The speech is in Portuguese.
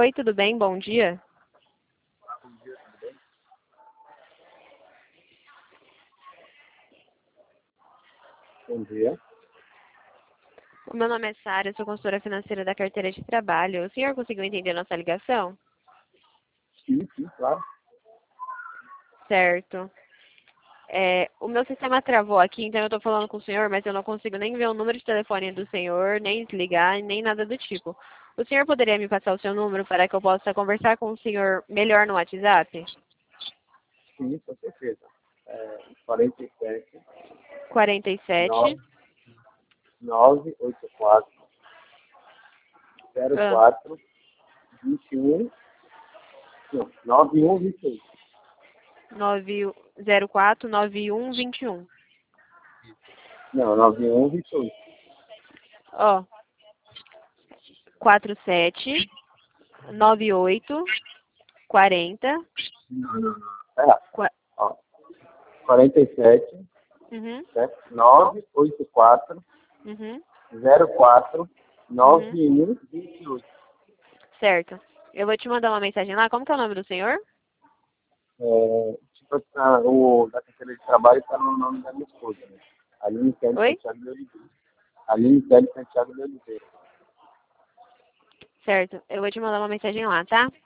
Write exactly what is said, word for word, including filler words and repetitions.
Oi, tudo bem? Bom dia. Bom dia. O meu nome é Sara, eu sou consultora financeira da carteira de trabalho. O senhor conseguiu entender nossa ligação? Sim, sim, claro. Certo. É, o meu sistema travou aqui, então eu estou falando com o senhor, mas eu não consigo nem ver o número de telefone do senhor, nem desligar, nem nada do tipo. O senhor poderia me passar o seu número para que eu possa conversar com o senhor melhor no WhatsApp? Sim, com certeza. É, quarenta e sete, quarenta e sete. nove oito quatro, zero Ah, quatro, vinte e um, não, nove um vinte e um. nove zero quatro nove um dois um. Não, nove um vinte e um. Ó, quatro sete nove oito quarenta. Não, não, não. É, Qua- ó, quarenta e sete, Uhum, certo? nove oito quatro, uhum, zero quatro, uhum. nove um vinte e um. Certo. Eu vou te mandar uma mensagem lá. Como que é o nome do senhor? É, tipo, tá, o da carteira de trabalho está no nome da minha esposa, né? Aline Kelly Oi? Santiago de Oliveira. Aline Kelly Santiago de Oliveira. Certo. Eu vou te mandar uma mensagem lá, tá?